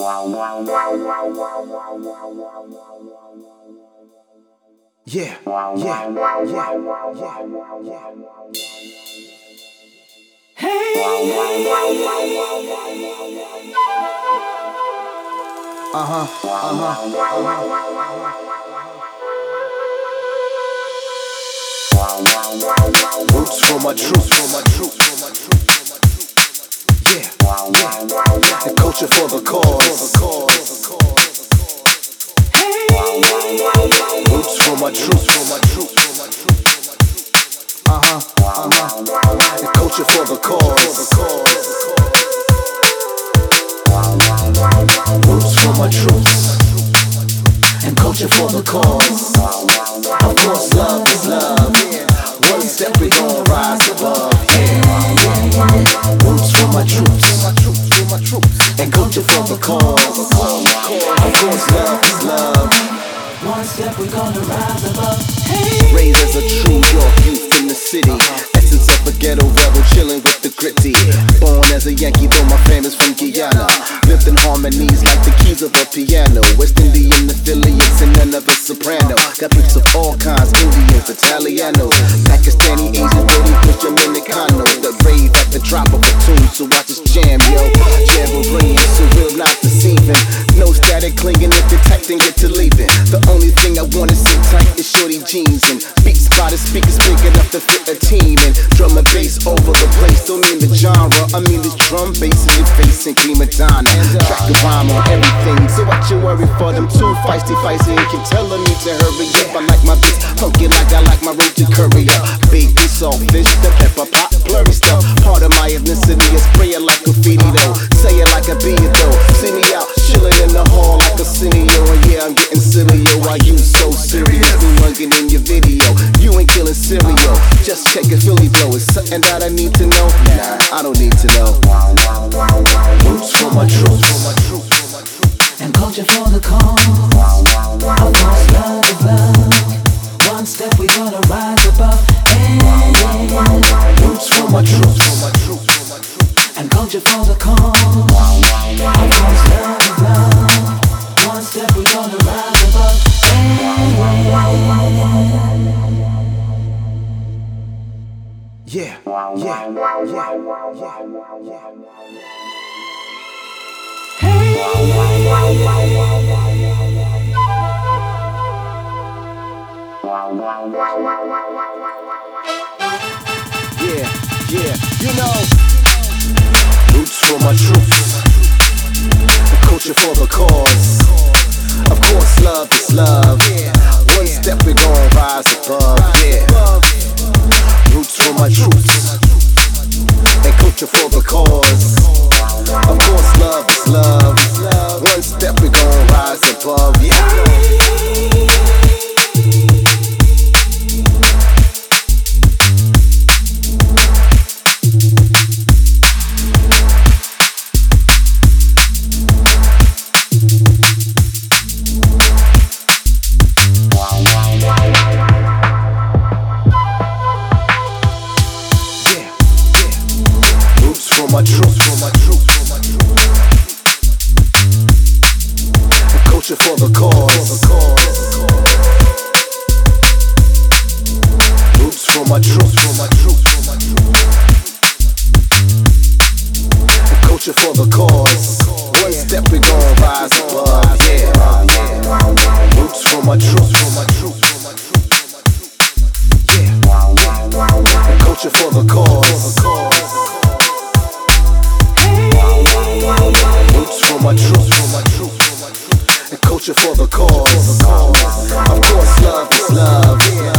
Roots for my troops. And culture for the cause. Roots for my troops. And culture for the cause. Roots for my troops. And culture for the cause. Of course, love is love. One step we gon' rise above. Roots for my troops. And culture for the cause. Of course, love is love. One step we gonna rise above. Raised as a true York youth in the city. Essence of a ghetto rebel, chilling with the gritty. Born as a Yankee, though my family's from Guyana. Lived in harmonies like the keys of a piano. West Indian affiliates and none of it soprano. Got roots of all kinds, Indians, Italianos, Pakistani, Asian, British, Push Dominicano. The rave at the drop of a tune, so watch us jam, yo. Jamboree, surreal, not deceiving. No static clinging, if you're tight, then get to leaving. The only thing I wanna see tight is shorty jeans and beats by the speakers big enough to fit a team. And drum and bass over the place, don't mean the genre, I mean this drum bass in your face and prima donna. Track the rhyme on everything, so what you worry for them too feisty and keep telling me to hurry up. I like my beats funky like I like my Rachel Curry up. Big saltfish, the pepper pot, blurry stuff. Part of my ethnicity is spray it like graffiti though. Say it like a beat though. See me out chilling in the hall like a cineo. And yeah, I'm getting silly, yo. Why you so serious? Me mugging in your video. You ain't killing cereal. Just check a Philly blow. It's something that I need to know. Nah, I don't need to know. Roots for my troops. And culture for the cause. Of course, love is love. One step we gonna rise above. Roots for my troops. And culture for the cause. Of course, love is love. One step we gonna rise above. Yeah, you know. Roots for my troops. The culture for the cause. Of course, love is love. One step we gon' rise above. Roots for my troops. And culture for the cause. Of course, love is love. One step we gon' rise above. My troops. And culture for the cause. Roots for my troops. And culture for the cause. One step we gon' rise above. Roots for my troops. And culture for the cause. Roots for my troops. And culture for the cause. Of course, love is love.